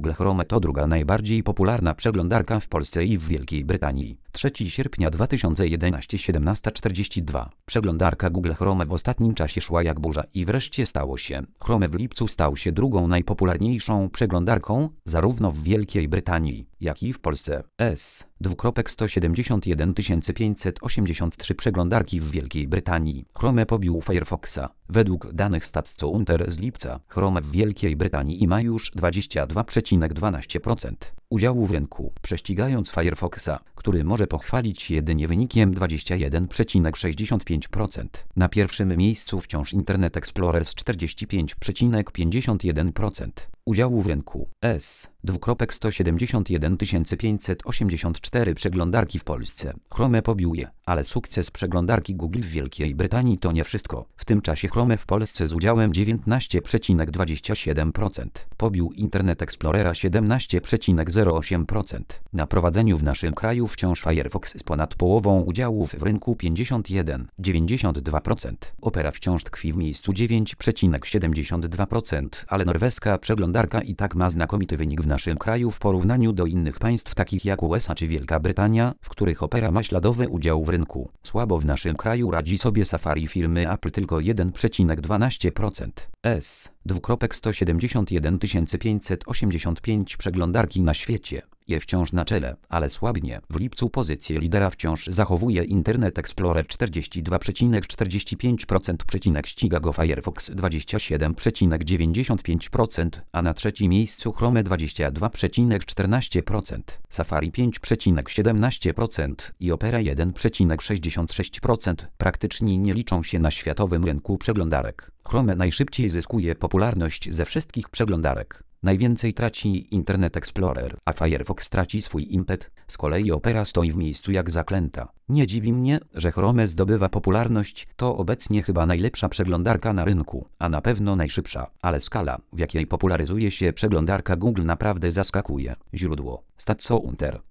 Google Chrome to druga najbardziej popularna przeglądarka w Polsce i w Wielkiej Brytanii. 3 sierpnia 2011 17:42. Przeglądarka Google Chrome w ostatnim czasie szła jak burza i wreszcie stało się. Chrome w lipcu stał się drugą najpopularniejszą przeglądarką, zarówno w Wielkiej Brytanii, jak i w Polsce. 171 583 przeglądarki w Wielkiej Brytanii. Chrome pobił Firefoxa. Według danych StatCounter z lipca, Chrome w Wielkiej Brytanii ma już 22,12% udziału w rynku, prześcigając Firefoxa, który może pochwalić się jedynie wynikiem 21,65%. Na pierwszym miejscu wciąż Internet Explorer z 45,51% udziału w rynku. 171 584 przeglądarki w Polsce. Chrome pobił je, ale sukces przeglądarki Google w Wielkiej Brytanii to nie wszystko. W tym czasie Chrome w Polsce z udziałem 19,27% pobił Internet Explorera 17,08%. Na prowadzeniu w naszym kraju wciąż Firefox z ponad połową udziałów w rynku 51,92%. Opera wciąż tkwi w miejscu 9,72%, ale norweska przeglądarka i tak ma znakomity wynik w naszym kraju w porównaniu do innych państw takich jak USA czy Wielka Brytania, w których Opera ma śladowy udział w rynku. Słabo w naszym kraju radzi sobie Safari firmy Apple, tylko 1,12%. 171 585 przeglądarki na świecie. Je wciąż na czele, ale słabnie. W lipcu pozycję lidera wciąż zachowuje Internet Explorer 42,45%, ściga go Firefox 27,95%, a na trzecim miejscu Chrome 22,14%, Safari 5,17% i Opera 1,66%. Praktyczni nie liczą się na światowym rynku przeglądarek. Chrome najszybciej zyskuje popularność ze wszystkich przeglądarek. Najwięcej traci Internet Explorer, a Firefox traci swój impet, z kolei Opera stoi w miejscu jak zaklęta. Nie dziwi mnie, że Chrome zdobywa popularność, to obecnie chyba najlepsza przeglądarka na rynku, a na pewno najszybsza, ale skala, w jakiej popularyzuje się przeglądarka Google naprawdę zaskakuje. Źródło: StatCounter.